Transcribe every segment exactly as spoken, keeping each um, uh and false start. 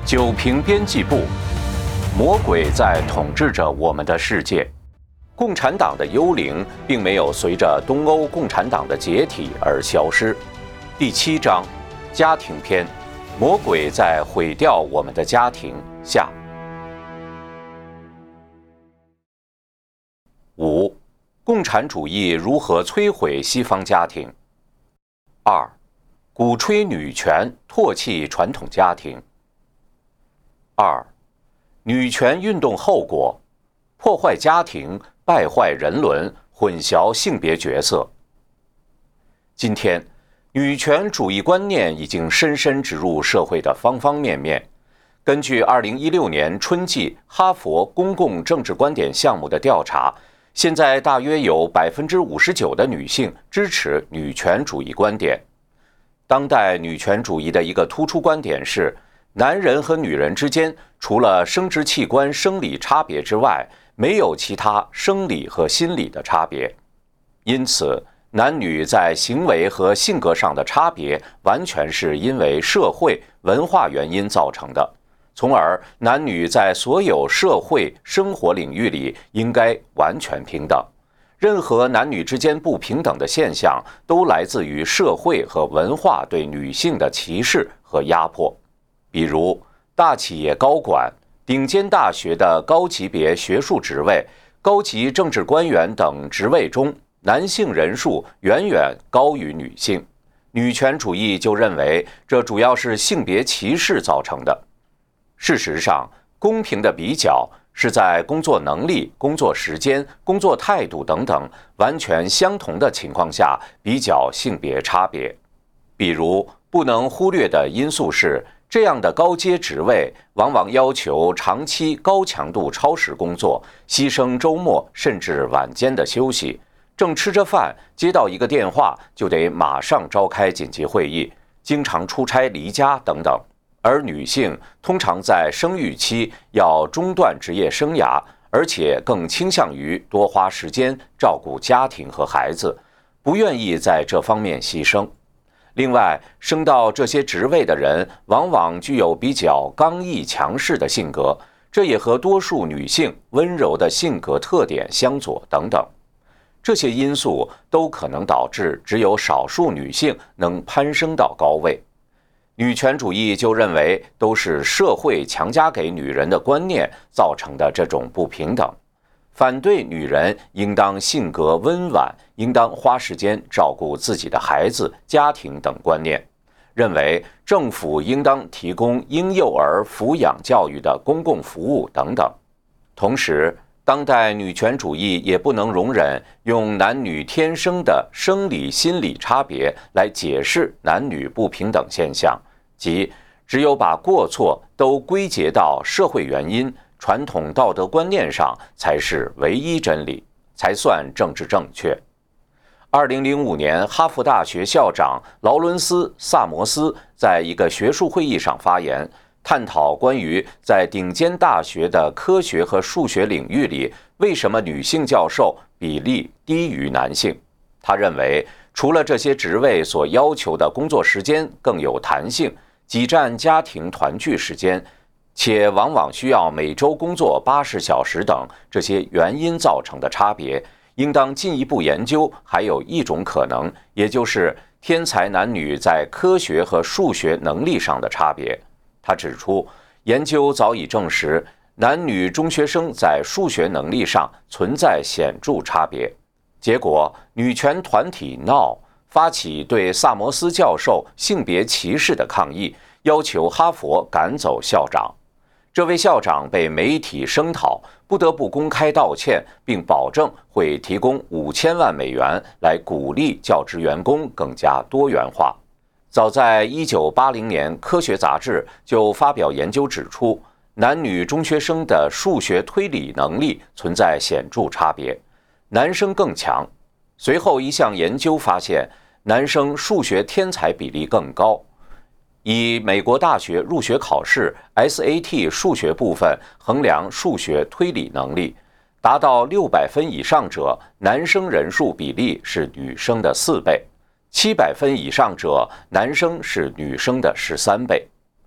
九平编辑部，魔鬼在统治着我们的世界。共产党的幽灵并没有随着东欧共产党的解体而消失。第七章，家庭篇，魔鬼在毁掉我们的家庭下。五，共产主义如何摧毁西方家庭？二，鼓吹女权，唾弃传统家庭。二，女权运动后果：破坏家庭，败坏人伦，混淆性别角色。今天，女权主义观念已经深深植入社会的方方面面。根据二零一六年春季哈佛公共政治观点项目的调查，现在大约有百分之五十九的女性支持女权主义观点。当代女权主义的一个突出观点是，男人和女人之间除了生殖器官生理差别之外，没有其他生理和心理的差别。因此，男女在行为和性格上的差别完全是因为社会文化原因造成的，从而男女在所有社会生活领域里应该完全平等。任何男女之间不平等的现象都来自于社会和文化对女性的歧视和压迫。比如，大企业高管、顶尖大学的高级别学术职位、高级政治官员等职位中，男性人数远远高于女性。女权主义就认为这主要是性别歧视造成的。事实上，公平的比较是在工作能力、工作时间、工作态度等等完全相同的情况下比较性别差别。比如，不能忽略的因素是，这样的高阶职位往往要求长期高强度超时工作，牺牲周末甚至晚间的休息，正吃着饭接到一个电话就得马上召开紧急会议，经常出差离家等等。而女性通常在生育期要中断职业生涯，而且更倾向于多花时间照顾家庭和孩子，不愿意在这方面牺牲。另外，升到这些职位的人往往具有比较刚毅强势的性格，这也和多数女性温柔的性格特点相左等等。这些因素都可能导致只有少数女性能攀升到高位。女权主义就认为都是社会强加给女人的观念造成的这种不平等，反对女人应当性格温婉，应当花时间照顾自己的孩子、家庭等观念，认为政府应当提供婴幼儿抚养教育的公共服务等等。同时，当代女权主义也不能容忍用男女天生的生理心理差别来解释男女不平等现象，即只有把过错都归结到社会原因、传统道德观念上才是唯一真理，才算政治正确。二零零五年，哈佛大学校长劳伦斯·萨摩斯在一个学术会议上发言，探讨关于在顶尖大学的科学和数学领域里，为什么女性教授比例低于男性。他认为，除了这些职位所要求的工作时间更有弹性，挤占家庭团聚时间，且往往需要每周工作八十小时等这些原因造成的差别，应当进一步研究还有一种可能，也就是天才男女在科学和数学能力上的差别。他指出，研究早已证实，男女中学生在数学能力上存在显著差别。结果，女权团体 N O W 发起对萨摩斯教授性别歧视的抗议，要求哈佛赶走校长。这位校长被媒体声讨，不得不公开道歉，并保证会提供五千万美元来鼓励教职员工更加多元化。早在一九八零年，《科学》杂志就发表研究指出，男女中学生的数学推理能力存在显著差别，男生更强。随后一项研究发现，男生数学天才比例更高。以美国大学入学考试 S A T 数学部分衡量数学推理能力，达到六百分以上者，男生人数比例是女生的四倍。七百分以上者，男生是女生的十三倍。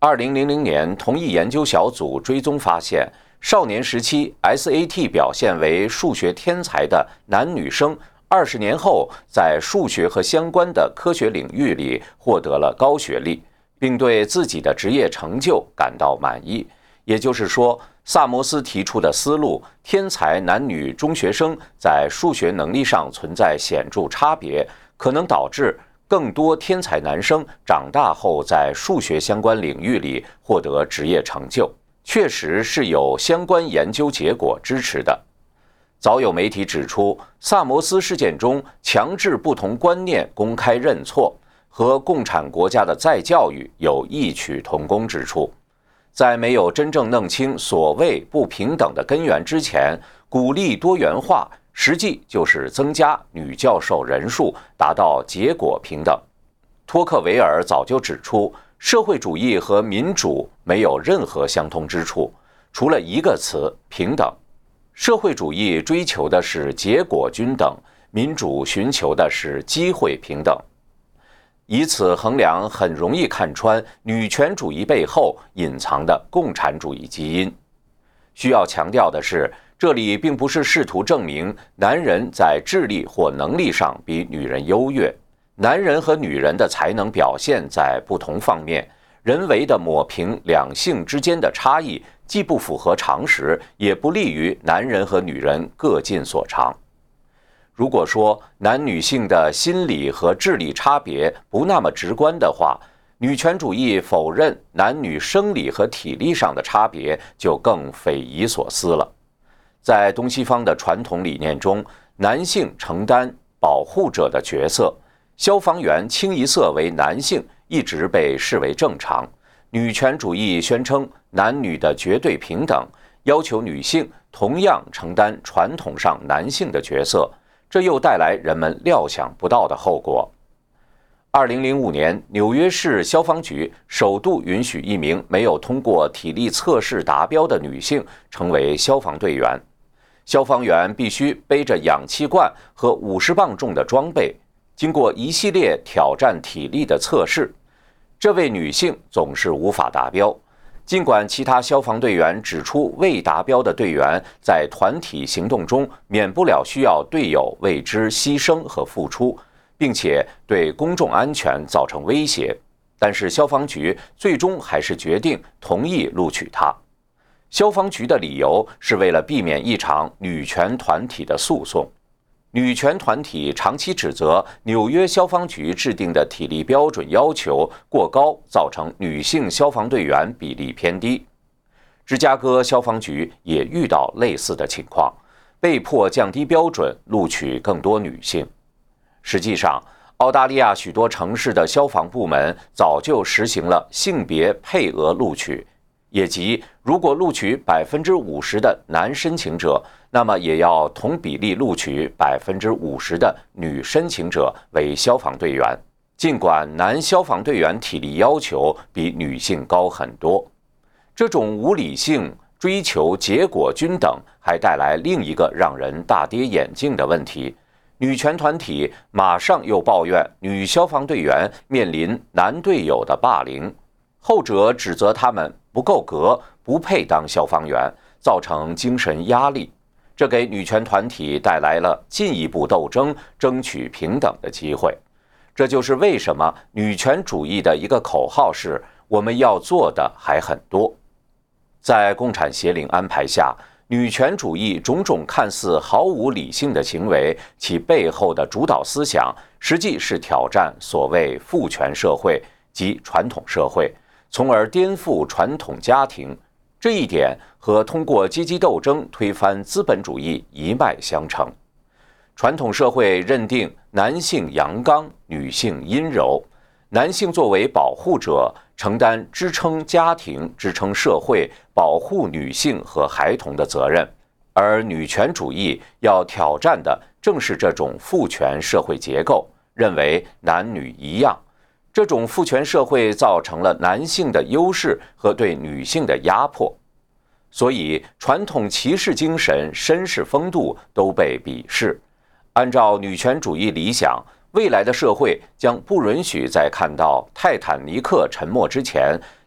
二零零零年，同一研究小组追踪发现，少年时期 S A T 表现为数学天才的男女生，二十年后在数学和相关的科学领域里获得了高学历，并对自己的职业成就感到满意。也就是说，萨摩斯提出的思路，天才男女中学生在数学能力上存在显著差别，可能导致更多天才男生长大后在数学相关领域里获得职业成就，确实是有相关研究结果支持的。早有媒体指出，萨摩斯事件中强制不同观念公开认错，和共产国家的再教育有异曲同工之处。在没有真正弄清所谓不平等的根源之前，鼓励多元化实际就是增加女教授人数，达到结果平等。托克维尔早就指出，社会主义和民主没有任何相通之处，除了一个词——平等。社会主义追求的是结果均等，民主寻求的是机会平等。以此衡量，很容易看穿女权主义背后隐藏的共产主义基因。需要强调的是，这里并不是试图证明男人在智力或能力上比女人优越，男人和女人的才能表现在不同方面，人为的抹平两性之间的差异，既不符合常识，也不利于男人和女人各尽所长。如果说男女性的心理和智力差别不那么直观的话，女权主义否认男女生理和体力上的差别就更匪夷所思了。在东西方的传统理念中，男性承担保护者的角色，消防员清一色为男性一直被视为正常。女权主义宣称男女的绝对平等，要求女性同样承担传统上男性的角色，这又带来人们料想不到的后果。二零零五年，纽约市消防局首度允许一名没有通过体力测试达标的女性成为消防队员。消防员必须背着氧气罐和五十磅重的装备，经过一系列挑战体力的测试。这位女性总是无法达标，尽管其他消防队员指出未达标的队员在团体行动中免不了需要队友为之牺牲和付出，并且对公众安全造成威胁，但是消防局最终还是决定同意录取她。消防局的理由是为了避免一场女权团体的诉讼。女权团体长期指责纽约消防局制定的体力标准要求过高，造成女性消防队员比例偏低。芝加哥消防局也遇到类似的情况，被迫降低标准，录取更多女性。实际上，澳大利亚许多城市的消防部门早就实行了性别配额录取，也即如果录取百分之五十的男申请者，那么也要同比例录取百分之五十的女申请者为消防队员。尽管男消防队员体力要求比女性高很多，这种无理性追求结果均等，还带来另一个让人大跌眼镜的问题。女权团体马上又抱怨女消防队员面临男队友的霸凌，后者指责他们不够格，不配当消防员，造成精神压力。这给女权团体带来了进一步斗争、争取平等的机会。这就是为什么女权主义的一个口号是“我们要做的还很多”。在共产协领安排下，女权主义种种看似毫无理性的行为，其背后的主导思想实际是挑战所谓父权社会及传统社会，从而颠覆传统家庭。这一点和通过阶级斗争推翻资本主义一脉相承。传统社会认定男性阳刚，女性阴柔，男性作为保护者，承担支撑家庭、支撑社会、保护女性和孩童的责任，而女权主义要挑战的正是这种父权社会结构，认为男女一样。这种父权社会造成了男性的优势和对女性的压迫，所以传统骑士精神、绅士风度都被鄙视。按照女权主义理想，未来的社会将不允许在看到泰坦尼克沉没之前，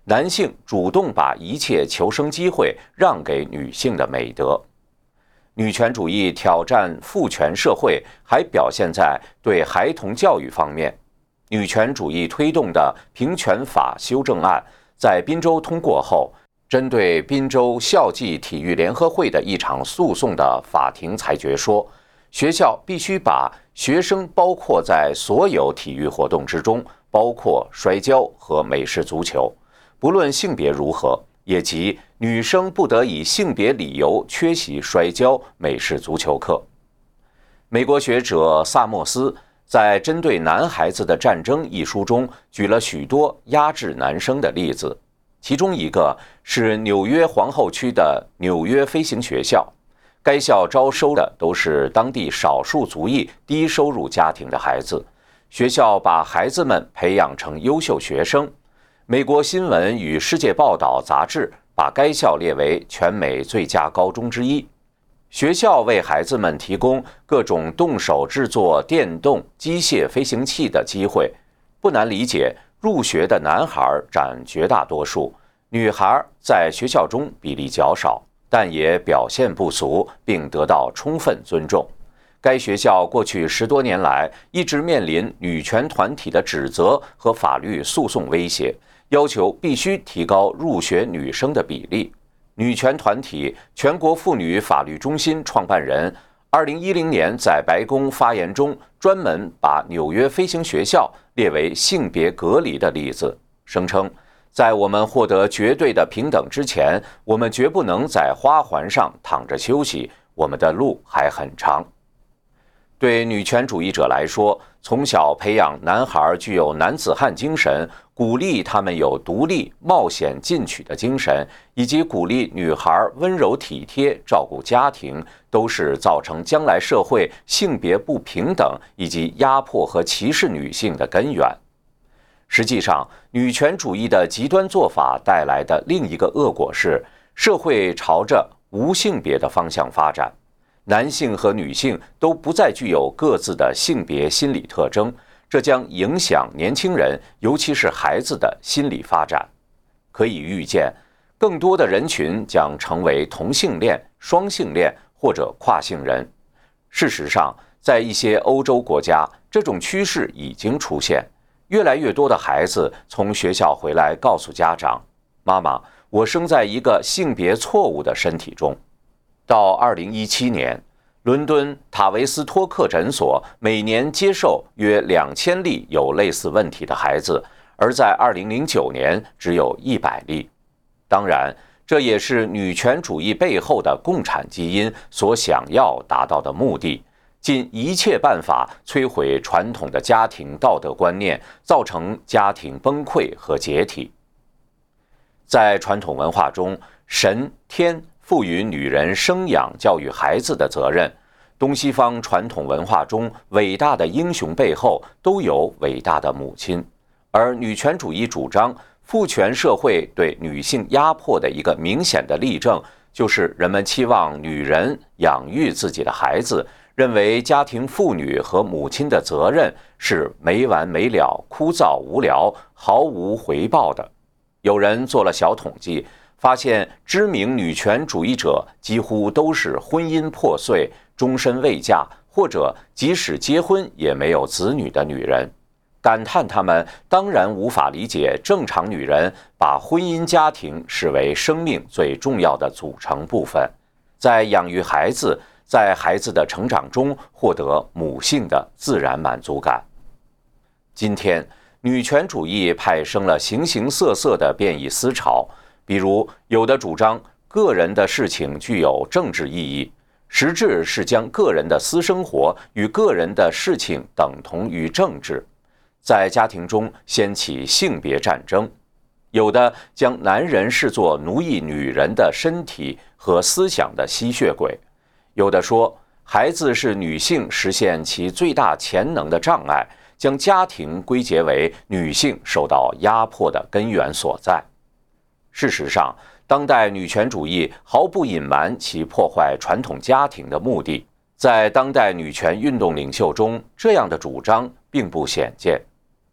男性主动把一切求生机会让给女性的美德。女权主义挑战父权社会，还表现在对孩童教育方面。女权主义推动的平权法修正案在宾州通过后，针对宾州校际体育联合会的一场诉讼的法庭裁决说，学校必须把学生包括在所有体育活动之中，包括摔跤和美式足球，不论性别如何，也即女生不得以性别理由缺席摔跤、美式足球课。美国学者萨默斯在《针对男孩子的战争》一书中举了许多压制男生的例子，其中一个是纽约皇后区的纽约飞行学校。该校招收的都是当地少数族裔低收入家庭的孩子，学校把孩子们培养成优秀学生。美国新闻与世界报道杂志把该校列为全美最佳高中之一。学校为孩子们提供各种动手制作电动机械飞行器的机会。不难理解，入学的男孩占绝大多数，女孩在学校中比例较少，但也表现不俗，并得到充分尊重。该学校过去十多年来一直面临女权团体的指责和法律诉讼威胁，要求必须提高入学女生的比例。女权团体全国妇女法律中心创办人二零一零年在白宫发言中专门把纽约飞行学校列为性别隔离的例子，声称在我们获得绝对的平等之前，我们绝不能在花环上躺着休息，我们的路还很长。对女权主义者来说，从小培养男孩具有男子汉精神，鼓励他们有独立、冒险进取的精神，以及鼓励女孩温柔体贴、照顾家庭，都是造成将来社会性别不平等以及压迫和歧视女性的根源。实际上，女权主义的极端做法带来的另一个恶果是，社会朝着无性别的方向发展。男性和女性都不再具有各自的性别心理特征，这将影响年轻人，尤其是孩子的心理发展。可以预见，更多的人群将成为同性恋、双性恋或者跨性人。事实上，在一些欧洲国家，这种趋势已经出现。越来越多的孩子从学校回来告诉家长：“妈妈，我生在一个性别错误的身体中。”到二零一七年，伦敦塔维斯托克诊所每年接受约两千例有类似问题的孩子，而在二零零九年只有一百例。当然，这也是女权主义背后的共产基因所想要达到的目的，尽一切办法摧毁传统的家庭道德观念，造成家庭崩溃和解体。在传统文化中，神天赋予女人生养教育孩子的责任。东西方传统文化中，伟大的英雄背后都有伟大的母亲。而女权主义主张父权社会对女性压迫的一个明显的例证，就是人们期望女人养育自己的孩子，认为家庭妇女和母亲的责任是没完没了、枯燥无聊、毫无回报的。有人做了小统计，发现知名女权主义者几乎都是婚姻破碎、终身未嫁，或者即使结婚也没有子女的女人，感叹他们当然无法理解正常女人把婚姻家庭视为生命最重要的组成部分，在养育孩子，在孩子的成长中获得母性的自然满足感。今天，女权主义派生了形形色色的变异思潮，比如有的主张个人的事情具有政治意义，实质是将个人的私生活与个人的事情等同于政治，在家庭中掀起性别战争。有的将男人视作奴役女人的身体和思想的吸血鬼，有的说孩子是女性实现其最大潜能的障碍，将家庭归结为女性受到压迫的根源所在。事实上，当代女权主义毫不隐瞒其破坏传统家庭的目的。在当代女权运动领袖中，这样的主张并不鲜见。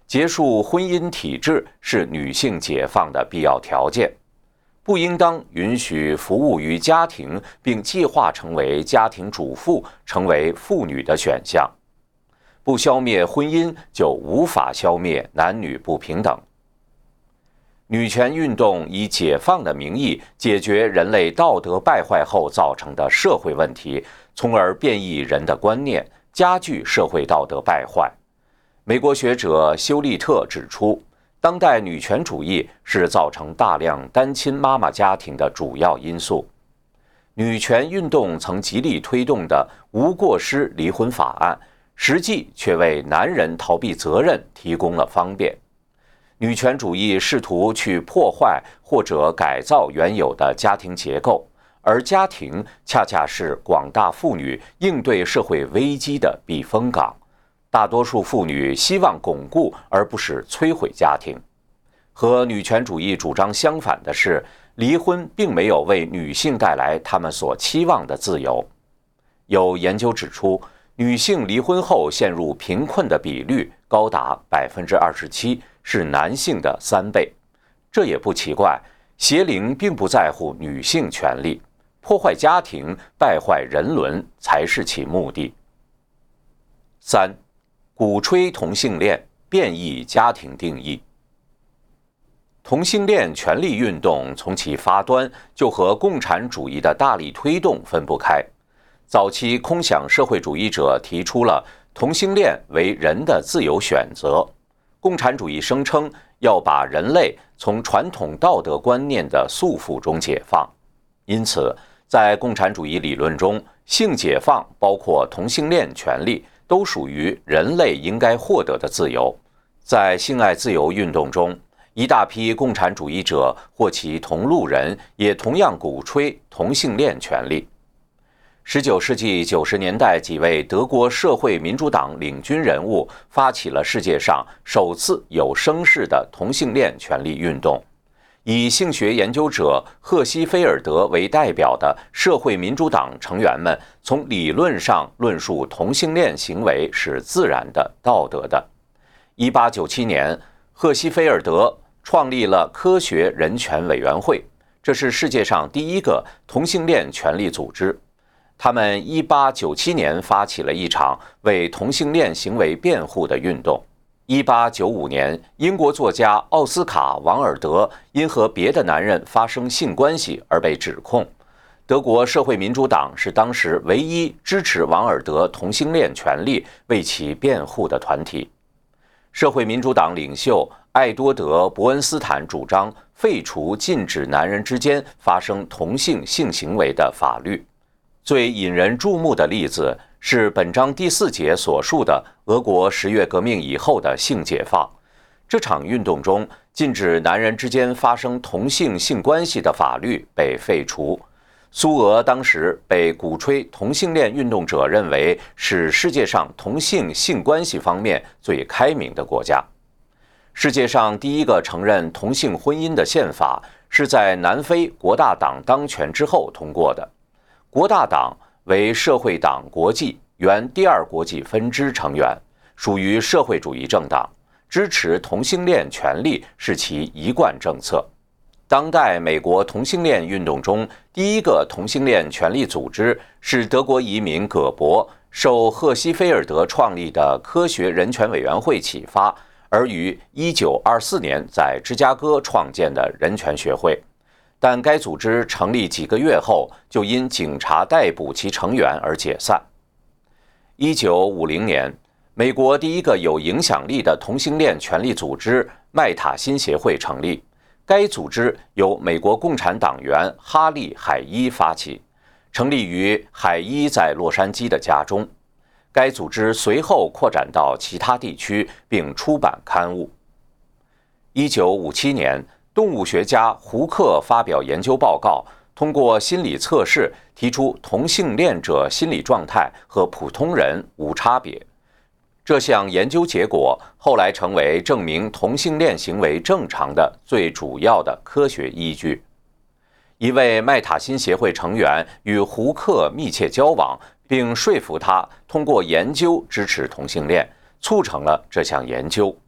结束婚姻体制是女性解放的必要条件，不应当允许服务于家庭并计划成为家庭主妇成为妇女的选项。不消灭婚姻，就无法消灭男女不平等。女权运动以解放的名义解决人类道德败坏后造成的社会问题，从而变异人的观念，加剧社会道德败坏。美国学者休利特指出，当代女权主义是造成大量单亲妈妈家庭的主要因素。女权运动曾极力推动的无过失离婚法案，实际却为男人逃避责任提供了方便。女权主义试图去破坏或者改造原有的家庭结构，而家庭恰恰是广大妇女应对社会危机的避风港。大多数妇女希望巩固而不是摧毁家庭。和女权主义主张相反的是，离婚并没有为女性带来她们所期望的自由。有研究指出，女性离婚后陷入贫困的比率高达百分之二十七，是男性的三倍。这也不奇怪，邪灵并不在乎女性权利，破坏家庭、败坏人伦才是其目的。三、鼓吹同性恋，变异家庭定义。同性恋权利运动从其发端就和共产主义的大力推动分不开。早期空想社会主义者提出了同性恋为人的自由选择，共产主义声称要把人类从传统道德观念的束缚中解放。因此，在共产主义理论中，性解放包括同性恋权利，都属于人类应该获得的自由。在性爱自由运动中，一大批共产主义者或其同路人也同样鼓吹同性恋权利。十九世纪九十年代，几位德国社会民主党领军人物发起了世界上首次有声势的同性恋权利运动。以性学研究者赫西菲尔德为代表的社会民主党成员们，从理论上论述同性恋行为是自然的、道德的。一八九七年，赫西菲尔德创立了科学人权委员会，这是世界上第一个同性恋权利组织。他们一八九七年发起了一场为同性恋行为辩护的运动。一八九五年，英国作家奥斯卡·王尔德因和别的男人发生性关系而被指控。德国社会民主党是当时唯一支持王尔德同性恋权利、为其辩护的团体。社会民主党领袖艾多德·伯恩斯坦主张废除禁止男人之间发生同性性行为的法律。最引人注目的例子是本章第四节所述的俄国十月革命以后的性解放。这场运动中，禁止男人之间发生同性性关系的法律被废除。苏俄当时被鼓吹同性恋运动者认为是世界上同性性关系方面最开明的国家。世界上第一个承认同性婚姻的宪法是在南非国大党当权之后通过的。国大党为社会党国际原第二国际分支成员，属于社会主义政党，支持同性恋权利是其一贯政策。当代美国同性恋运动中第一个同性恋权利组织是德国移民葛伯受赫西菲尔德创立的科学人权委员会启发，而于一九二四年在芝加哥创建的人权学会。但该组织成立几个月后，就因警察逮捕其成员而解散。一九五零年，美国第一个有影响力的同性恋权利组织麦塔辛协会成立。该组织由美国共产党员哈利·海伊发起，成立于海伊在洛杉矶的家中。该组织随后扩展到其他地区，并出版刊物。一九五七年，动物学家胡克发表研究报告，通过心理测试提出同性恋者心理状态和普通人无差别。这项研究结果后来成为证明同性恋行为正常的最主要的科学依据。一位麦塔辛协会成员与胡克密切交往，并说服他通过研究支持同性恋，促成了这项研究。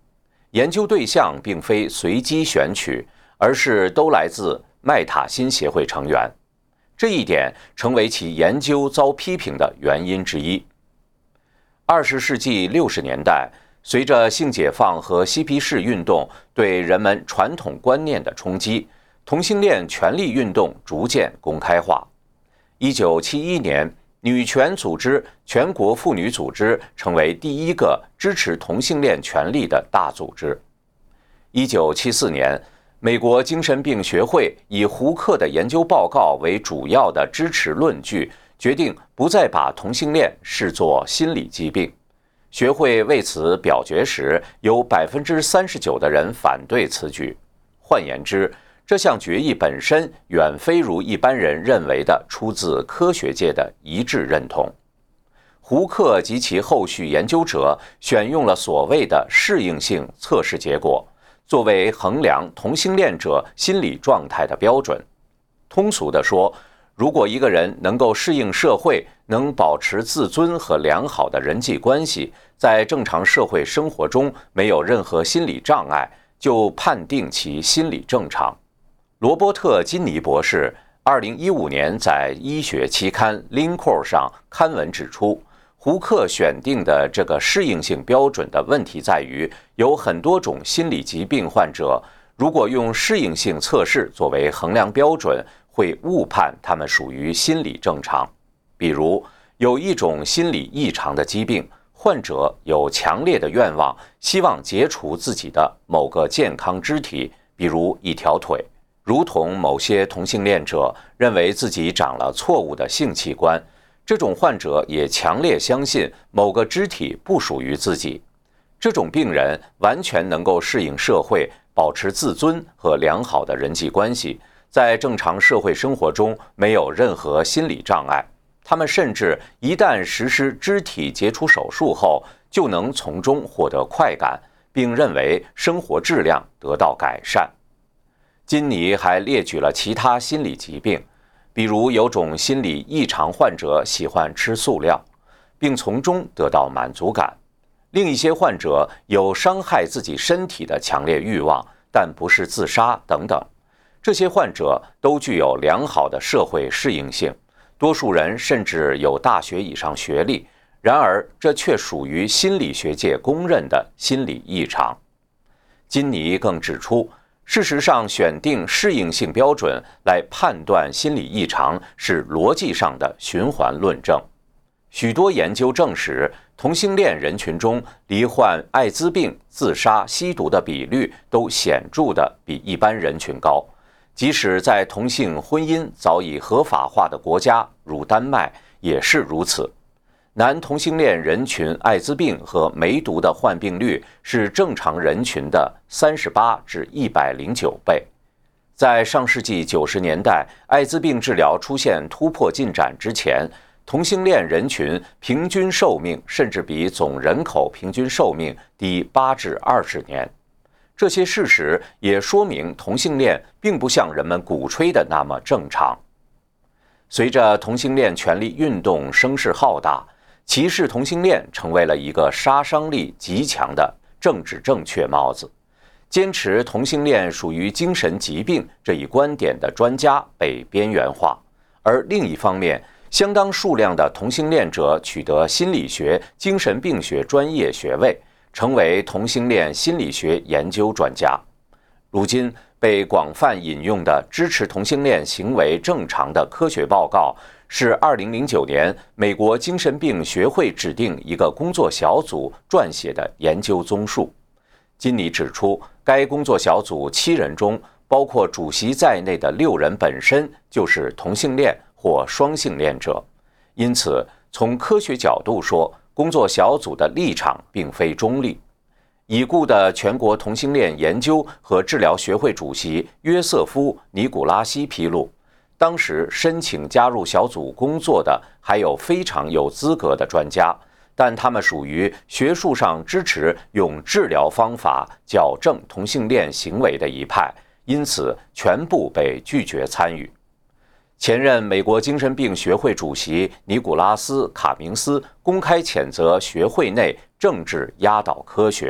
研究对象并非随机选取，而是都来自麦塔辛协会成员。这一点成为其研究遭批评的原因之一。二十世纪六十年代，随着性解放和嬉皮士运动对人们传统观念的冲击，同性恋权利运动逐渐公开化。一九七一年，女权组织全国妇女组织成为第一个支持同性恋权利的大组织。一九七四年，美国精神病学会以胡克的研究报告为主要的支持论据，决定不再把同性恋视作心理疾病。学会为此表决时，有百分之三十九的人反对此举。换言之，这项决议本身远非如一般人认为的出自科学界的一致认同。胡克及其后续研究者选用了所谓的适应性测试结果，作为衡量同性恋者心理状态的标准。通俗地说，如果一个人能够适应社会，能保持自尊和良好的人际关系，在正常社会生活中没有任何心理障碍，就判定其心理正常。罗伯特·金尼博士二零一五年在医学期刊《Lincoln》上刊文指出，胡克选定的这个适应性标准的问题在于，有很多种心理疾病患者，如果用适应性测试作为衡量标准，会误判他们属于心理正常。比如，有一种心理异常的疾病，患者有强烈的愿望，希望截除自己的某个健康肢体，比如一条腿，如同某些同性恋者认为自己长了错误的性器官。这种患者也强烈相信某个肢体不属于自己。这种病人完全能够适应社会，保持自尊和良好的人际关系，在正常社会生活中没有任何心理障碍。他们甚至一旦实施肢体截除手术后，就能从中获得快感，并认为生活质量得到改善。金尼还列举了其他心理疾病，比如有种心理异常患者喜欢吃素料，并从中得到满足感；另一些患者有伤害自己身体的强烈欲望，但不是自杀等等。这些患者都具有良好的社会适应性，多数人甚至有大学以上学历，然而这却属于心理学界公认的心理异常。金尼更指出，事实上，选定适应性标准来判断心理异常是逻辑上的循环论证。许多研究证实，同性恋人群中罹患艾滋病、自杀、吸毒的比率都显著的比一般人群高。即使在同性婚姻早已合法化的国家，如丹麦，也是如此。男同性恋人群艾滋病和梅毒的患病率是正常人群的三十八至一百零九倍。在上世纪九十年代，艾滋病治疗出现突破进展之前，同性恋人群平均寿命甚至比总人口平均寿命低八至二十年。这些事实也说明同性恋并不像人们鼓吹的那么正常。随着同性恋权利运动声势浩大，歧视同性恋成为了一个杀伤力极强的政治正确帽子。坚持同性恋属于精神疾病这一观点的专家被边缘化，而另一方面，相当数量的同性恋者取得心理学、精神病学专业学位，成为同性恋心理学研究专家。如今被广泛引用的支持同性恋行为正常的科学报告，是二零零九年美国精神病学会指定一个工作小组撰写的研究综述。金尼指出，该工作小组七人中，包括主席在内的六人本身就是同性恋或双性恋者。因此，从科学角度说，工作小组的立场并非中立。已故的全国同性恋研究和治疗学会主席约瑟夫·尼古拉西披露，当时申请加入小组工作的还有非常有资格的专家，但他们属于学术上支持用治疗方法矫正同性恋行为的一派，因此全部被拒绝参与。前任美国精神病学会主席尼古拉斯·卡明斯公开谴责学会内政治压倒科学，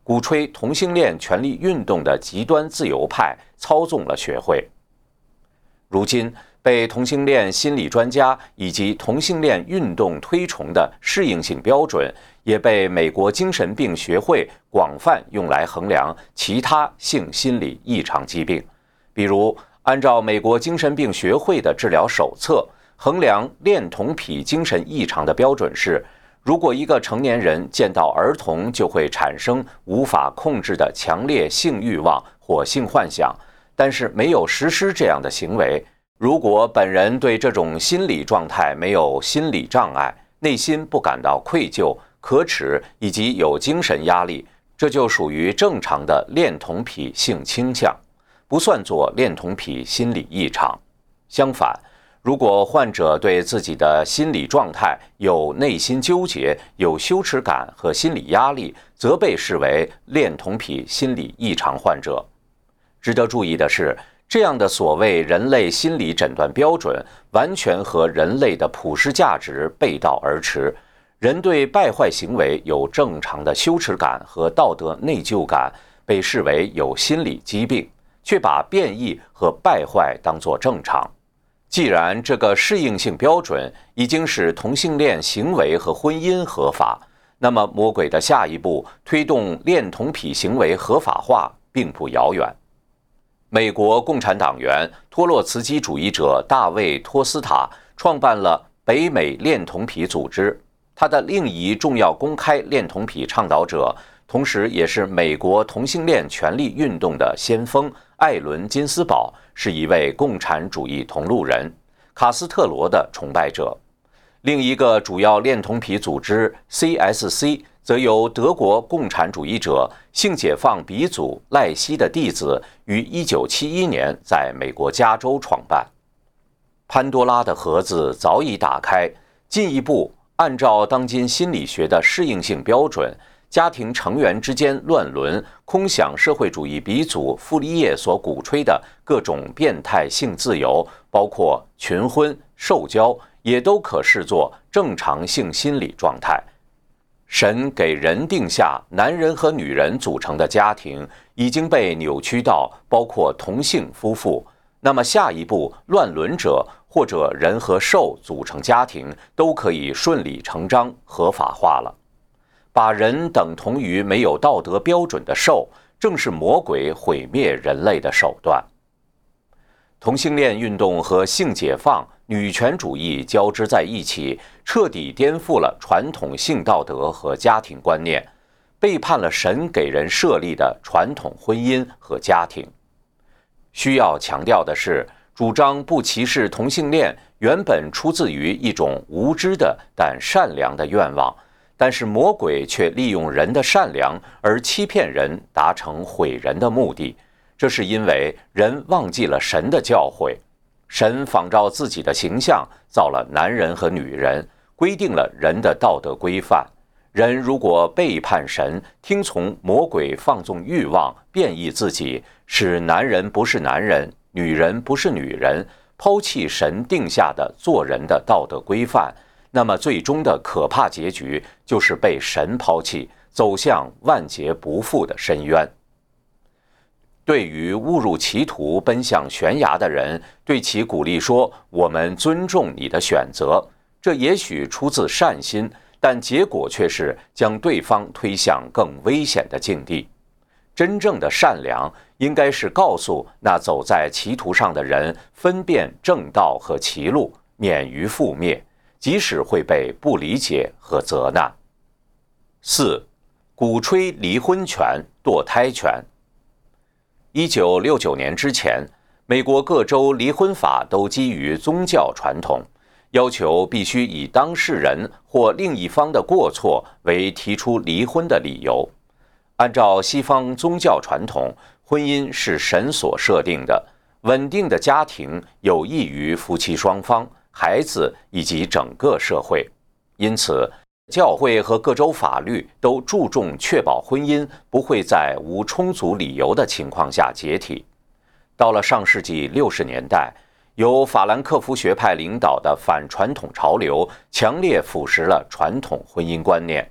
鼓吹同性恋权利运动的极端自由派操纵了学会。如今，被同性恋心理专家以及同性恋运动推崇的适应性标准，也被美国精神病学会广泛用来衡量其他性心理异常疾病。比如，按照美国精神病学会的治疗手册，衡量恋童癖精神异常的标准是：如果一个成年人见到儿童就会产生无法控制的强烈性欲望或性幻想，但是没有实施这样的行为。如果本人对这种心理状态没有心理障碍，内心不感到愧疚、可耻以及有精神压力，这就属于正常的恋童癖性倾向，不算作恋童癖心理异常。相反，如果患者对自己的心理状态有内心纠结、有羞耻感和心理压力，则被视为恋童癖心理异常患者。值得注意的是，这样的所谓人类心理诊断标准，完全和人类的普世价值背道而驰。人对败坏行为有正常的羞耻感和道德内疚感，被视为有心理疾病，却把变异和败坏当作正常。既然这个适应性标准已经使同性恋行为和婚姻合法，那么魔鬼的下一步推动恋童癖行为合法化并不遥远。美国共产党员托洛茨基主义者大卫·托斯塔创办了北美恋童癖组织。他的另一重要公开恋童癖倡导者，同时也是美国同性恋权利运动的先锋艾伦·金斯堡，是一位共产主义同路人，卡斯特罗的崇拜者。另一个主要恋童癖组织 C S C 则由德国共产主义者性解放鼻祖赖希的弟子于一九七一年在美国加州创办。潘多拉的盒子早已打开，进一步按照当今心理学的适应性标准，家庭成员之间乱伦，空想社会主义鼻祖傅立叶所鼓吹的各种变态性自由，包括群婚、受教，也都可视作正常性心理状态。神给人定下男人和女人组成的家庭已经被扭曲到包括同性夫妇，那么下一步乱伦者或者人和兽组成家庭都可以顺理成章合法化了。把人等同于没有道德标准的兽，正是魔鬼毁灭人类的手段。同性恋运动和性解放、女权主义交织在一起，彻底颠覆了传统性道德和家庭观念，背叛了神给人设立的传统婚姻和家庭。需要强调的是，主张不歧视同性恋原本出自于一种无知的但善良的愿望，但是魔鬼却利用人的善良而欺骗人，达成毁人的目的。这是因为人忘记了神的教诲，神仿照自己的形象造了男人和女人，规定了人的道德规范。人如果背叛神，听从魔鬼放纵欲望，变异自己，使男人不是男人，女人不是女人，抛弃神定下的做人的道德规范，那么最终的可怕结局就是被神抛弃，走向万劫不复的深渊。对于误入歧途奔向悬崖的人，对其鼓励说：我们尊重你的选择。这也许出自善心，但结果却是将对方推向更危险的境地。真正的善良应该是告诉那走在歧途上的人，分辨正道和歧路，免于覆灭，即使会被不理解和责难。四、鼓吹离婚权、堕胎权。一九六九年之前，美国各州离婚法都基于宗教传统，要求必须以当事人或另一方的过错为提出离婚的理由。按照西方宗教传统，婚姻是神所设定的，稳定的家庭有益于夫妻双方、孩子以及整个社会。因此，教会和各州法律都注重确保婚姻不会在无充足理由的情况下解体。到了上世纪六十年代，由法兰克福学派领导的反传统潮流强烈腐蚀了传统婚姻观念，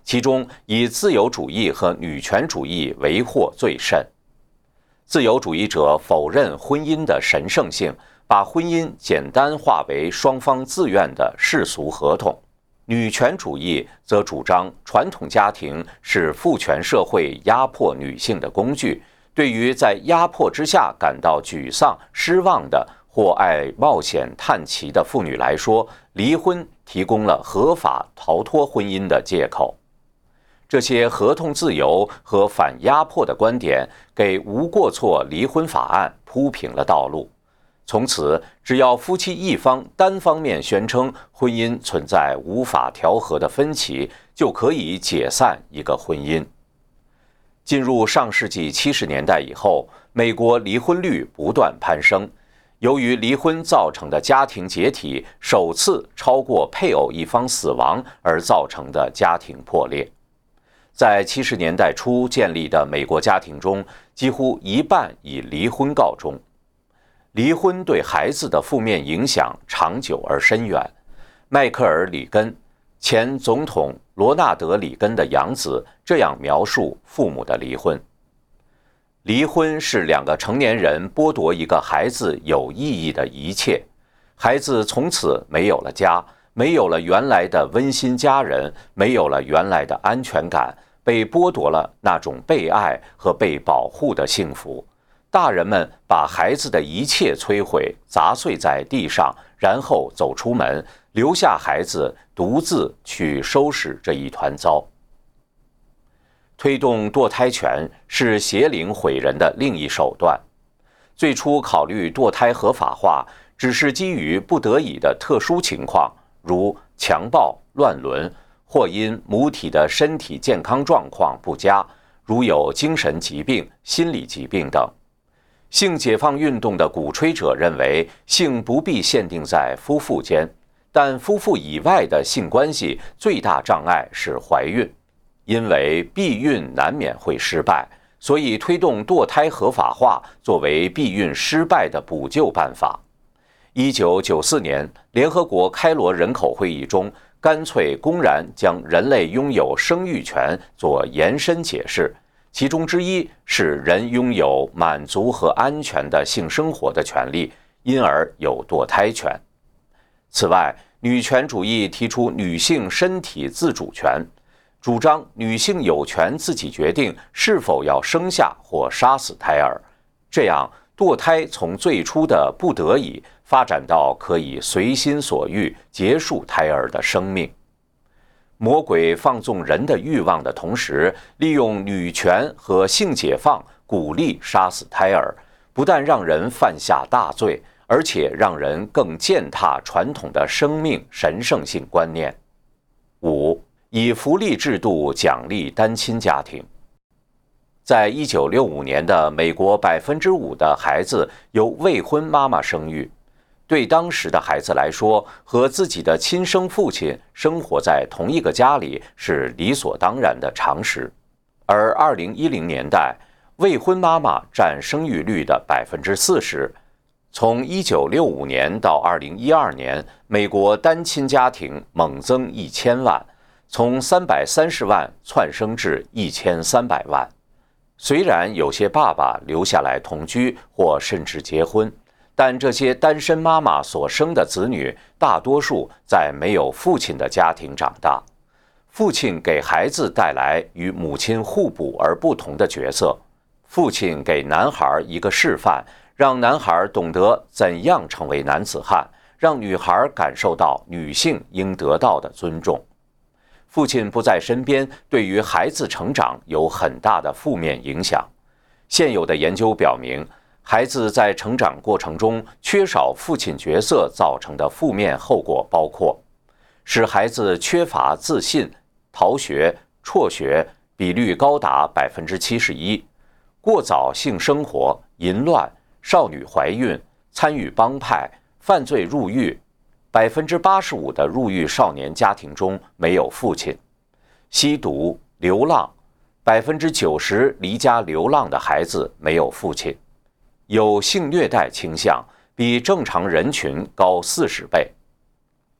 其中以自由主义和女权主义为祸最甚。自由主义者否认婚姻的神圣性，把婚姻简单化为双方自愿的世俗合同；女权主义则主张传统家庭是父权社会压迫女性的工具，对于在压迫之下感到沮丧、失望的或爱冒险探奇的妇女来说，离婚提供了合法逃脱婚姻的借口。这些合同自由和反压迫的观点给无过错离婚法案铺平了道路。从此，只要夫妻一方单方面宣称婚姻存在无法调和的分歧，就可以解散一个婚姻。进入上世纪七十年代以后，美国离婚率不断攀升，由于离婚造成的家庭解体首次超过配偶一方死亡而造成的家庭破裂。在七十年代初建立的美国家庭中，几乎一半以离婚告终。离婚对孩子的负面影响长久而深远。迈克尔·里根，前总统罗纳德·里根的养子，这样描述父母的离婚：离婚是两个成年人剥夺一个孩子有意义的一切，孩子从此没有了家，没有了原来的温馨家人，没有了原来的安全感，被剥夺了那种被爱和被保护的幸福。大人们把孩子的一切摧毁，砸碎在地上，然后走出门，留下孩子独自去收拾这一团糟。推动堕胎权是邪灵毁人的另一手段。最初考虑堕胎合法化，只是基于不得已的特殊情况，如强暴、乱伦，或因母体的身体健康状况不佳，如有精神疾病、心理疾病等。性解放运动的鼓吹者认为，性不必限定在夫妇间，但夫妇以外的性关系最大障碍是怀孕，因为避孕难免会失败，所以推动堕胎合法化作为避孕失败的补救办法。一九九四年，联合国开罗人口会议中，干脆公然将人类拥有生育权做延伸解释。其中之一是人拥有满足和安全的性生活的权利，因而有堕胎权。此外，女权主义提出女性身体自主权，主张女性有权自己决定是否要生下或杀死胎儿，这样堕胎从最初的不得已发展到可以随心所欲结束胎儿的生命。魔鬼放纵人的欲望的同时，利用女权和性解放鼓励杀死胎儿，不但让人犯下大罪，而且让人更践踏传统的生命神圣性观念。五、以福利制度奖励单亲家庭。在一九六五年的美国，百分之五的孩子由未婚妈妈生育。对当时的孩子来说，和自己的亲生父亲生活在同一个家里是理所当然的常识。而二零一零年代，未婚妈妈占生育率的百分之四十。从一九六五年到二零一二年，美国单亲家庭猛增一千万，从三百三十万窜升至一千三百万。虽然有些爸爸留下来同居或甚至结婚，但这些单身妈妈所生的子女大多数在没有父亲的家庭长大，父亲给孩子带来与母亲互补而不同的角色。父亲给男孩一个示范，让男孩懂得怎样成为男子汉，让女孩感受到女性应得到的尊重。父亲不在身边，对于孩子成长有很大的负面影响。现有的研究表明，孩子在成长过程中缺少父亲角色造成的负面后果包括：使孩子缺乏自信、逃学、辍学比率高达百分之七十一；过早性生活、淫乱、少女怀孕、参与帮派、犯罪入狱，百分之八十五的入狱少年家庭中没有父亲；吸毒、流浪，百分之九十离家流浪的孩子没有父亲。有性虐待倾向，比正常人群高四十倍。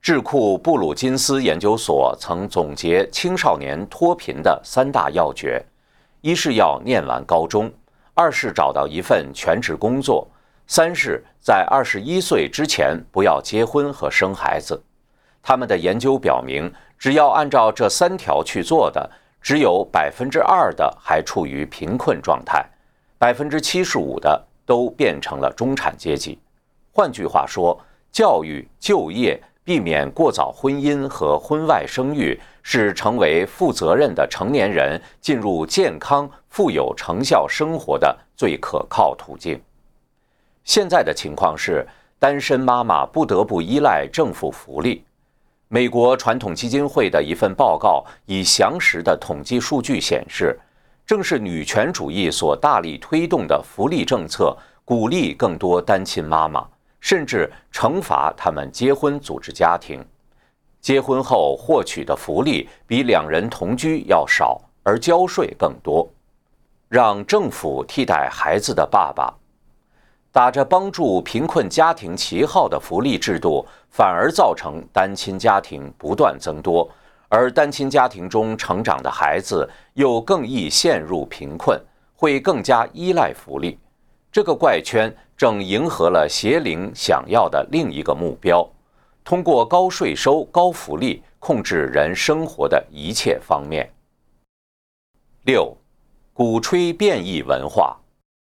智库布鲁金斯研究所曾总结青少年脱贫的三大要诀：一是要念完高中，二是找到一份全职工作，三是在二十一岁之前不要结婚和生孩子。他们的研究表明，只要按照这三条去做的，只有百分之二的还处于贫困状态，百分之七十五的都变成了中产阶级。换句话说，教育、就业、避免过早婚姻和婚外生育，是成为负责任的成年人进入健康、富有成效生活的最可靠途径。现在的情况是，单身妈妈不得不依赖政府福利。美国传统基金会的一份报告以详实的统计数据显示，正是女权主义所大力推动的福利政策，鼓励更多单亲妈妈，甚至惩罚他们结婚组织家庭。结婚后获取的福利比两人同居要少，而交税更多。让政府替代孩子的爸爸，打着帮助贫困家庭旗号的福利制度，反而造成单亲家庭不断增多，而单亲家庭中成长的孩子又更易陷入贫困，会更加依赖福利。这个怪圈正迎合了邪灵想要的另一个目标，通过高税收、高福利控制人生活的一切方面。六，鼓吹变异文化。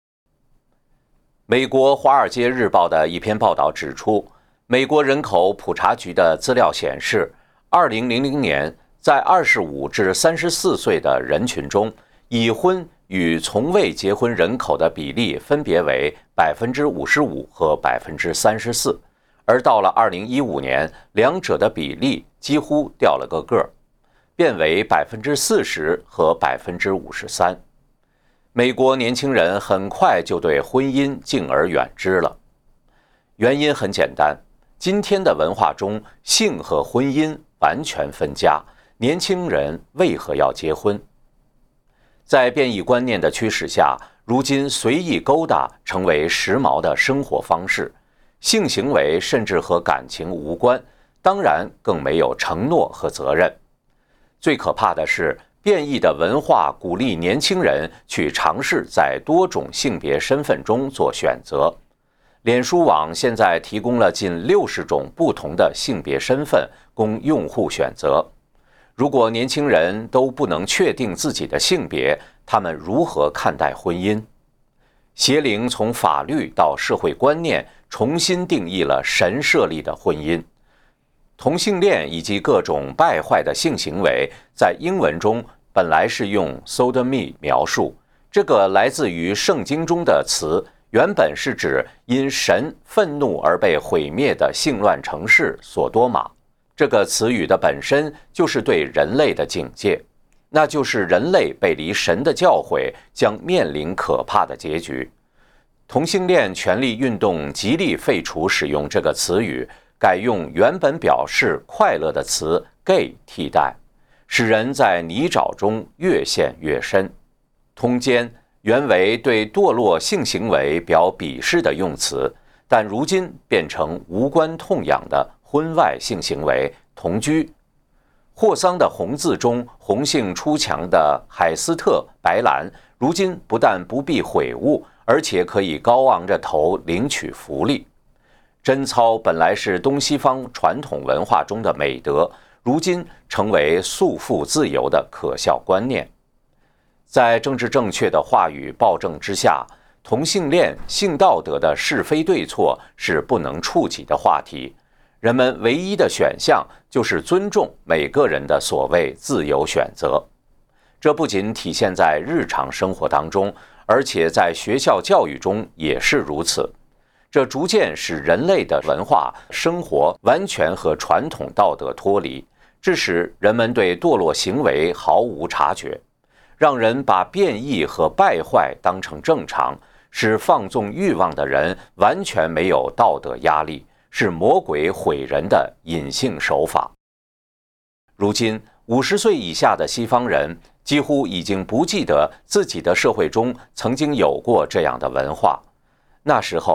美国《华尔街日报》的一篇报道指出，美国人口普查局的资料显示，二零零零年在二十五至三十四岁的人群中，已婚与从未结婚人口的比例分别为百分之五十五和百分之三十四，而到了二零一五年，两者的比例几乎掉了个个儿，变为百分之四十和百分之五十三。美国年轻人很快就对婚姻敬而远之了。原因很简单，今天的文化中，性和婚姻完全分家，年轻人为何要结婚？在变异观念的驱使下，如今随意勾搭成为时髦的生活方式，性行为甚至和感情无关，当然更没有承诺和责任。最可怕的是，变异的文化鼓励年轻人去尝试在多种性别身份中做选择。脸书网现在提供了近六十种不同的性别身份供用户选择。如果年轻人都不能确定自己的性别，他们如何看待婚姻？邪灵从法律到社会观念重新定义了神设立的婚姻。同性恋以及各种败坏的性行为，在英文中本来是用 sodomy 描述，这个来自于圣经中的词，原本是指因神愤怒而被毁灭的性乱城市索多玛。这个词语的本身就是对人类的警戒，那就是人类背离神的教诲，将面临可怕的结局。同性恋权利运动极力废除使用这个词语，改用原本表示快乐的词 gay 替代，使人在泥沼中越陷越深。通奸原为对堕落性行为表鄙视的用词，但如今变成无关痛痒的婚外性行为同居。霍桑的红字中红杏出墙的海斯特白兰，如今不但不必悔悟，而且可以高昂着头领取福利。贞操本来是东西方传统文化中的美德，如今成为束缚自由的可笑观念。在政治正确的话语暴政之下，同性恋、性道德的是非对错是不能触及的话题。人们唯一的选项就是尊重每个人的所谓自由选择。这不仅体现在日常生活当中，而且在学校教育中也是如此。这逐渐使人类的文化生活完全和传统道德脱离，致使人们对堕落行为毫无察觉，让人把变异和败坏当成正常，使放纵欲望的人完全没有道德压力，是魔鬼毁人的隐性手法。如今五十岁以下的西方人几乎已经不记得自己的社会中曾经有过这样的文化。那时候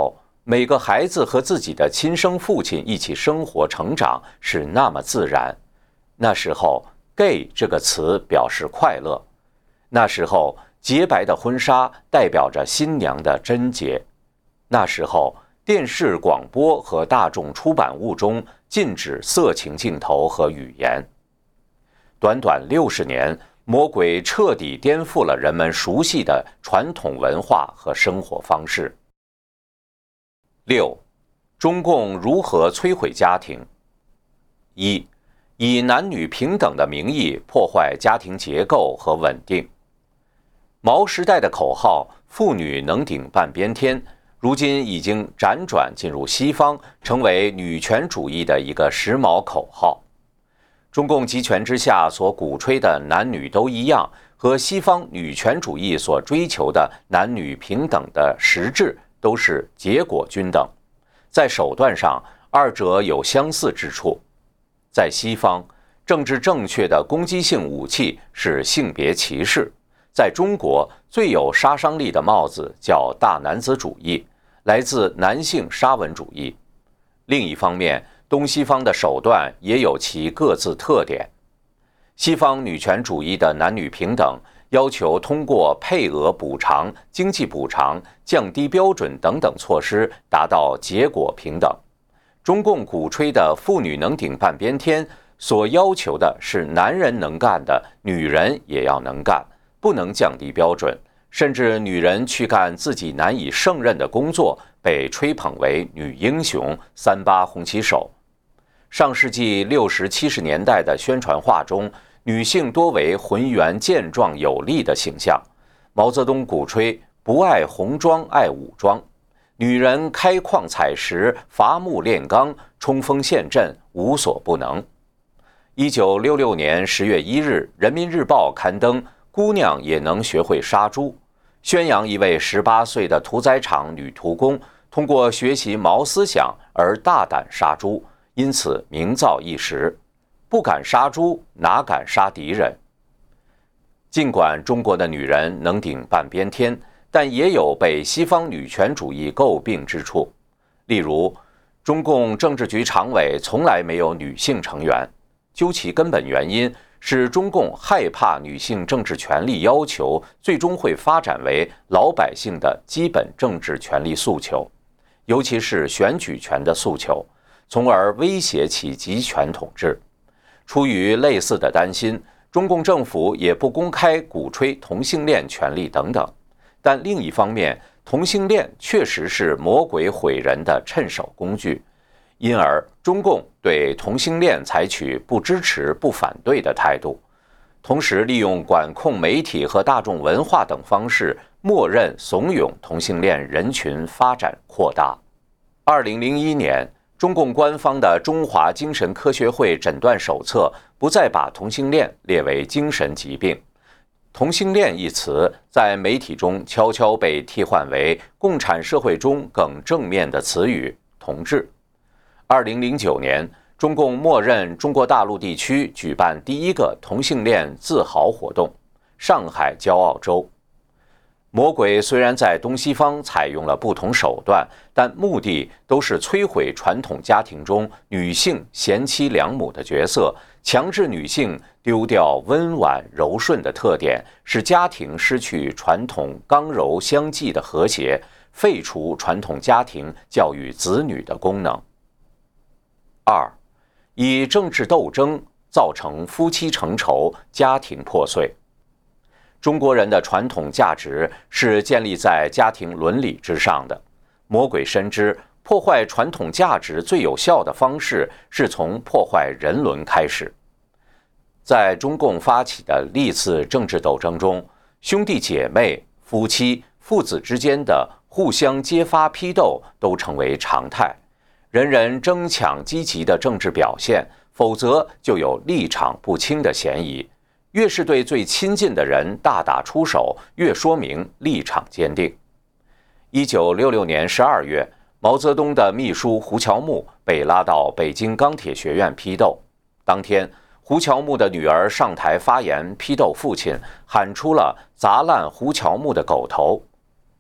每个孩子和自己的亲生父亲一起生活成长是那么自然。那时候 gay 这个词表示快乐，那时候洁白的婚纱代表着新娘的贞洁，那时候电视广播和大众出版物中禁止色情镜头和语言。短短六十年，魔鬼彻底颠覆了人们熟悉的传统文化和生活方式。六，中共如何摧毁家庭？一，以男女平等的名义破坏家庭结构和稳定。毛时代的口号“妇女能顶半边天”，如今已经辗转进入西方，成为女权主义的一个时髦口号。中共集权之下所鼓吹的男女都一样，和西方女权主义所追求的男女平等的实质都是结果均等。在手段上，二者有相似之处。在西方，政治正确的攻击性武器是性别歧视。在中国，最有杀伤力的帽子叫大男子主义，来自男性沙文主义。另一方面，东西方的手段也有其各自特点。西方女权主义的男女平等，要求通过配额补偿、经济补偿、降低标准等等措施达到结果平等。中共鼓吹的妇女能顶半边天，所要求的是男人能干的，女人也要能干，不能降低标准，甚至女人去干自己难以胜任的工作，被吹捧为女英雄，三八红旗手。上世纪六十七十年代的宣传画中，女性多为浑圆健壮有力的形象。毛泽东鼓吹不爱红装爱武装，女人开矿采石、伐木炼钢、冲锋陷阵，无所不能。一九六六年十月一日，《人民日报》刊登“姑娘也能学会杀猪”，宣扬一位十八岁的屠宰场女屠工通过学习毛思想而大胆杀猪，因此名噪一时。不敢杀猪，哪敢杀敌人？尽管中国的女人能顶半边天，但也有被西方女权主义诟病之处。例如，中共政治局常委从来没有女性成员，究其根本原因是中共害怕女性政治权利要求最终会发展为老百姓的基本政治权利诉求，尤其是选举权的诉求，从而威胁其集权统治。出于类似的担心，中共政府也不公开鼓吹同性恋权利等等。但另一方面，同性恋确实是魔鬼毁人的趁手工具，因而中共对同性恋采取不支持、不反对的态度，同时利用管控媒体和大众文化等方式，默认怂恿同性恋人群发展扩大。二零零一年，中共官方的《中华精神科学会诊断手册》不再把同性恋列为精神疾病。同性恋一词在媒体中悄悄被替换为共产社会中更正面的词语“同志”。二零零九年，中共默认中国大陆地区举办第一个同性恋自豪活动——上海骄傲周。魔鬼虽然在东西方采用了不同手段，但目的都是摧毁传统家庭中女性贤妻良母的角色，强制女性丢掉温婉柔顺的特点，使家庭失去传统刚柔相济的和谐，废除传统家庭教育子女的功能。二，以政治斗争造成夫妻成仇，家庭破碎。中国人的传统价值是建立在家庭伦理之上的。魔鬼深知，破坏传统价值最有效的方式是从破坏人伦开始。在中共发起的历次政治斗争中，兄弟姐妹、夫妻、父子之间的互相揭发批斗都成为常态，人人争抢积极的政治表现，否则就有立场不清的嫌疑。越是对最亲近的人大打出手，越说明立场坚定。一九六六年十二月，毛泽东的秘书胡乔木被拉到北京钢铁学院批斗。当天，胡乔木的女儿上台发言批斗父亲，喊出了“砸烂胡乔木的狗头”。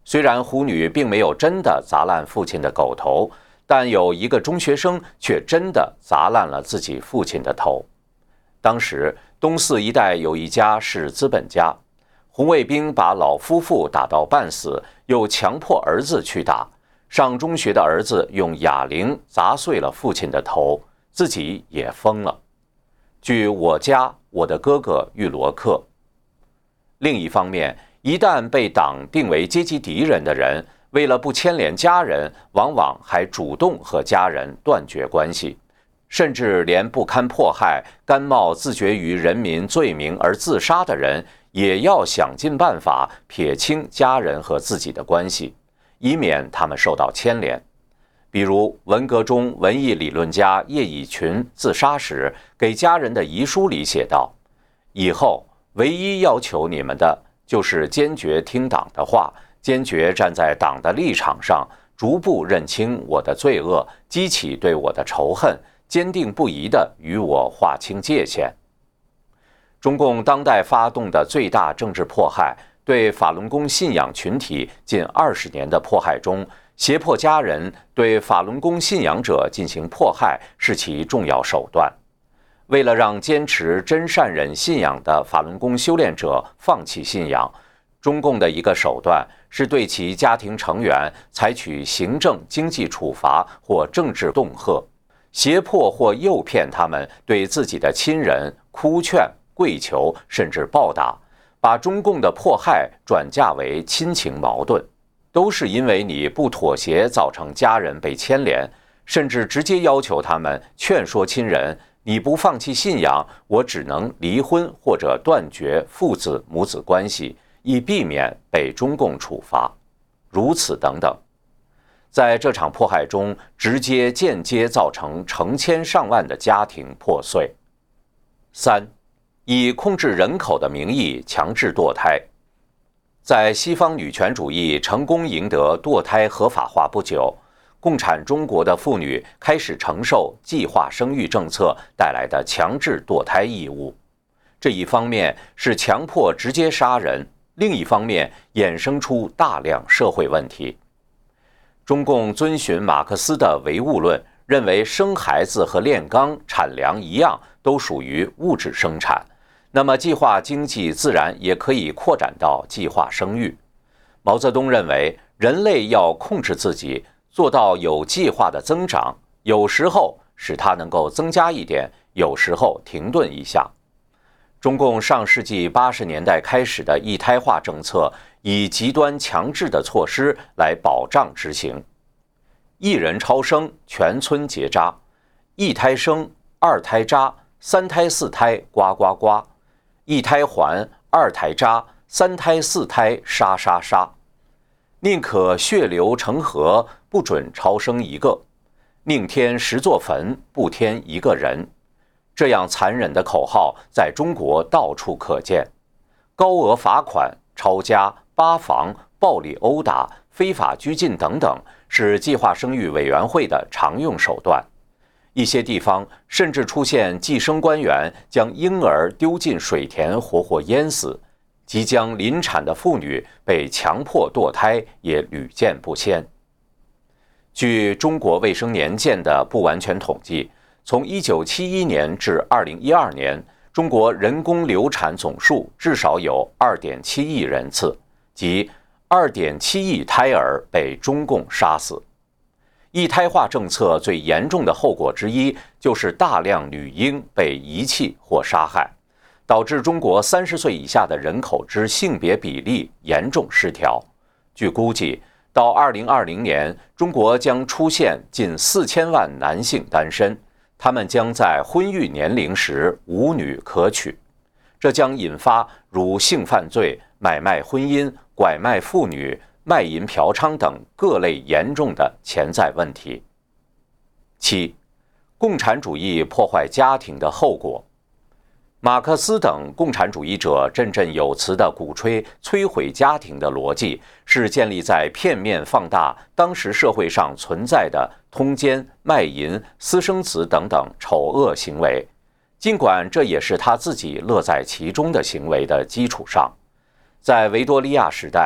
虽然胡女并没有真的砸烂父亲的狗头，但有一个中学生却真的砸烂了自己父亲的头。当时东四一带有一家是资本家，红卫兵把老夫妇打到半死，又强迫儿子去打。上中学的儿子用哑铃砸碎了父亲的头，自己也疯了。据我家我的哥哥玉罗克。另一方面，一旦被党定为阶级敌人的人，为了不牵连家人，往往还主动和家人断绝关系，甚至连不堪迫害、甘冒自绝于人民罪名而自杀的人，也要想尽办法撇清家人和自己的关系，以免他们受到牵连。比如文革中文艺理论家叶以群自杀时给家人的遗书里写道：以后唯一要求你们的就是坚决听党的话，坚决站在党的立场上，逐步认清我的罪恶，激起对我的仇恨，坚定不移地与我划清界限。中共当代发动的最大政治迫害，对法轮功信仰群体近二十年的迫害中，胁迫家人对法轮功信仰者进行迫害是其重要手段。为了让坚持真善忍信仰的法轮功修炼者放弃信仰，中共的一个手段是对其家庭成员采取行政、经济处罚或政治恫吓，胁迫或诱骗他们对自己的亲人哭劝、跪求，甚至暴打，把中共的迫害转嫁为亲情矛盾。都是因为你不妥协造成家人被牵连，甚至直接要求他们劝说亲人，你不放弃信仰，我只能离婚或者断绝父子母子关系，以避免被中共处罚，如此等等。在这场迫害中，直接间接造成成千上万的家庭破碎。三，以控制人口的名义强制堕胎。在西方女权主义成功赢得堕胎合法化不久，共产中国的妇女开始承受计划生育政策带来的强制堕胎义务。这一方面是强迫直接杀人，另一方面衍生出大量社会问题。中共遵循马克思的唯物论，认为生孩子和炼钢、产粮一样，都属于物质生产。那么计划经济自然也可以扩展到计划生育。毛泽东认为，人类要控制自己，做到有计划的增长，有时候使它能够增加一点，有时候停顿一下。中共上世纪八十年代开始的一胎化政策，以极端强制的措施来保障执行。一人超生，全村结扎；一胎生，二胎扎，三胎四胎呱呱呱。一胎还，二胎扎，三胎四胎杀杀杀。宁可血流成河，不准超生一个；宁添十座坟，不添一个人。这样残忍的口号在中国到处可见。高额罚款、抄家、扒房、暴力殴打、非法拘禁等等，是计划生育委员会的常用手段。一些地方甚至出现计生官员将婴儿丢进水田活活淹死，即将临产的妇女被强迫堕胎也屡见不鲜。据中国卫生年鉴的不完全统计，从一九七一年至二零一二年，中国人工流产总数至少有 二点七亿人次，即 二点七亿胎儿被中共杀死。一胎化政策最严重的后果之一，就是大量女婴被遗弃或杀害，导致中国三十岁以下的人口之性别比例严重失调。据估计，到二零二零年，中国将出现近四千万男性单身，他们将在婚育年龄时无女可娶，这将引发如性犯罪、买卖婚姻、拐卖妇女、卖淫嫖娼等各类严重的潜在问题。七，共产主义破坏家庭的后果。马克思等共产主义者振振有词地鼓吹摧毁家庭的逻辑，是建立在片面放大当时社会上存在的通奸、卖淫、私生子等等丑恶行为，尽管这也是他自己乐在其中的行为的基础上。在维多利亚时代，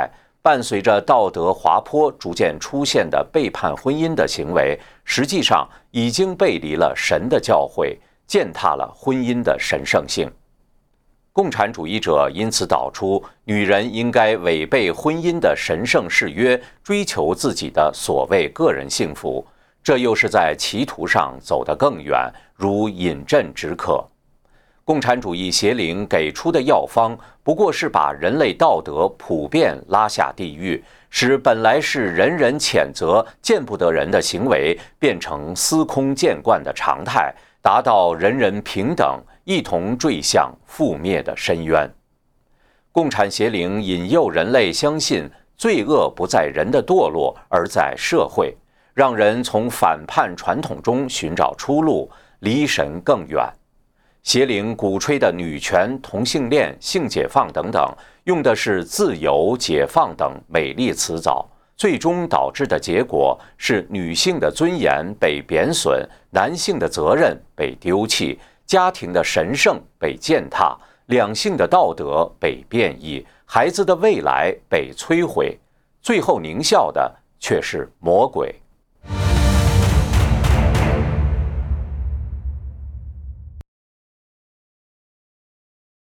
伴随着道德滑坡逐渐出现的背叛婚姻的行为，实际上已经背离了神的教诲，践踏了婚姻的神圣性。共产主义者因此导出女人应该违背婚姻的神圣誓约，追求自己的所谓个人幸福，这又是在歧途上走得更远，如饮鸩止渴。共产主义邪灵给出的药方，不过是把人类道德普遍拉下地狱，使本来是人人谴责、见不得人的行为，变成司空见惯的常态，达到人人平等，一同坠向覆灭的深渊。共产邪灵引诱人类相信罪恶不在人的堕落，而在社会，让人从反叛传统中寻找出路，离神更远。邪灵鼓吹的女权、同性恋、性解放等等，用的是自由、解放等美丽词藻，最终导致的结果是女性的尊严被贬损，男性的责任被丢弃，家庭的神圣被践踏，两性的道德被变异，孩子的未来被摧毁，最后狞笑的却是魔鬼。